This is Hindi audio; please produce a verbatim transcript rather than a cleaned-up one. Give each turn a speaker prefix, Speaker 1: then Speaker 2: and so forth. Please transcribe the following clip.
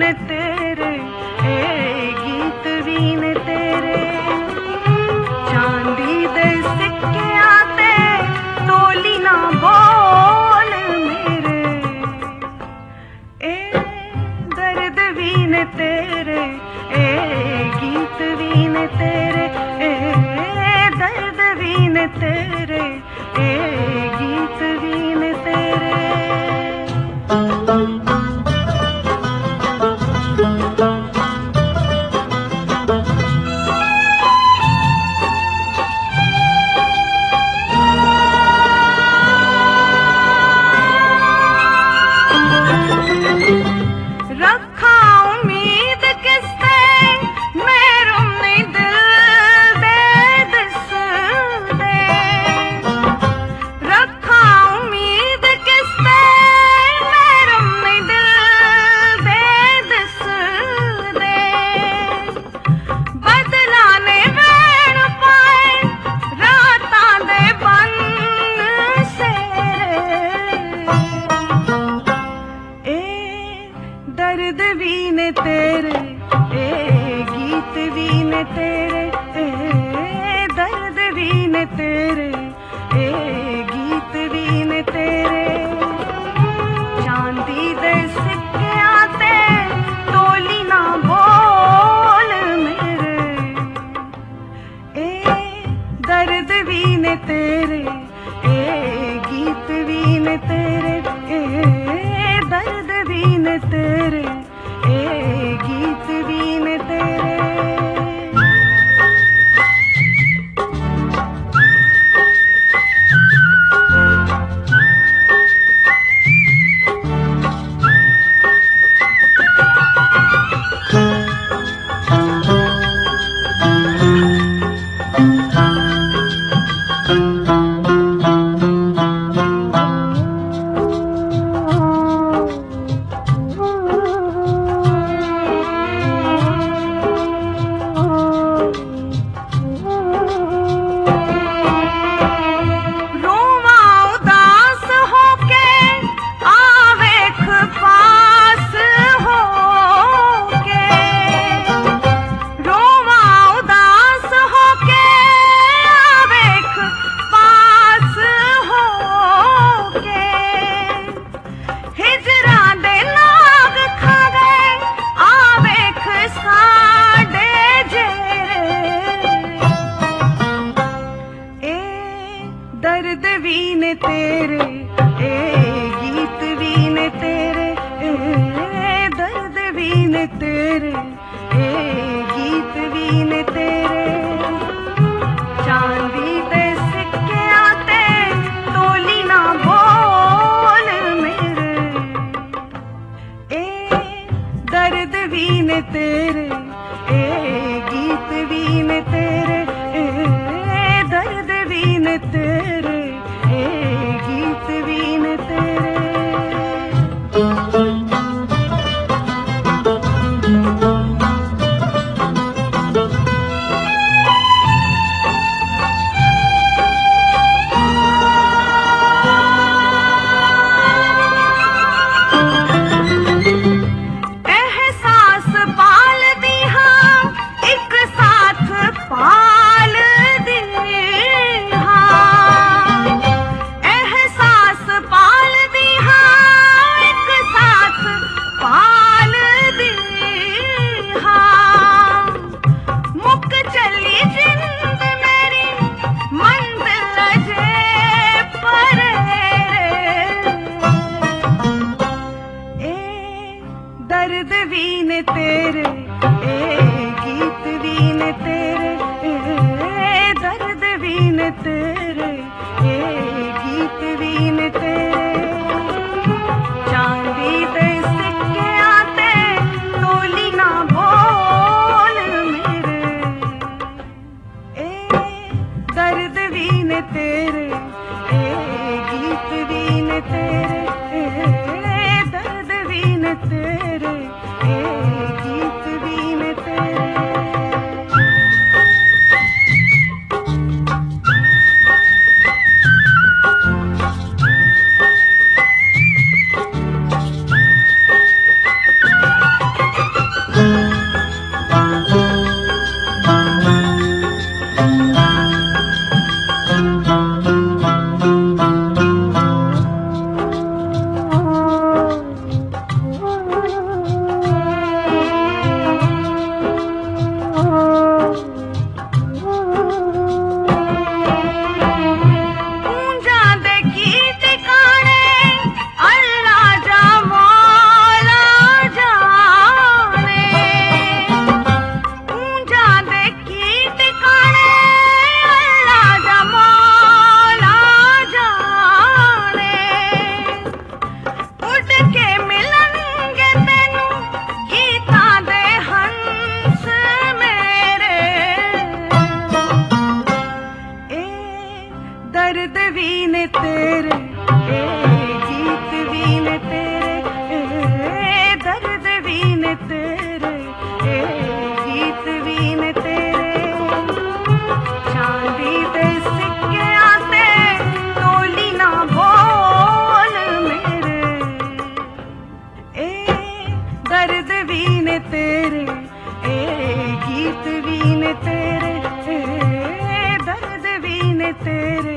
Speaker 1: तेरे, ए गीत वीन तेरे। चांदी दे सिक्के आते तोली ना बोल मेरे, ए दर्द वीन तेरे, ए गीत वीन तेरे, ए दर्द वीन तेरे, ए गीत वीन तेरे। दर्द वीन तेरे, ए गीत वीन तेरे, ए दर्द वीन तेरे, ए गीत वीन तेरे। चांदी दे सिक्के आते तोली ना बोल मेरे, ए दर्द वीन तेरे, ए गीत वीन तेरे, ए दर्द वीन तेरे, ए गीत वीन तेरे। दर्द वीन तेरे, ए गीत वीन तेरे, ए दर्द वीन तेरे, ए गीत वीन तेरे। चांदी दे सिक्के आते तोली ना बोल मेरे, ए दर्द वीन तेरे, ए गीत वीन तेरे, ए दर्द वीन तेरे, ए गीत वीन तेरे। एहसास पाल दी हाँ, एक साथ पाल दी हाँ, एहसास पाल दी हाँ, एक साथ पाल दी हाँ। मुक चली जिंद मेरी मंजिल अजे परे, ए दर्द वीन तेरे, ए गीत वीन तेरे, ए दर्द वीन तेरे, ए गीत वीन तेरे। चांदी दे सिक्के आते तोली ना बोल मेरे, ए दर्द वीन तेरे, ए गीत वीन तेरे, ए दर्द वीन तेरे, ए गीत वीन तेरे। तेरे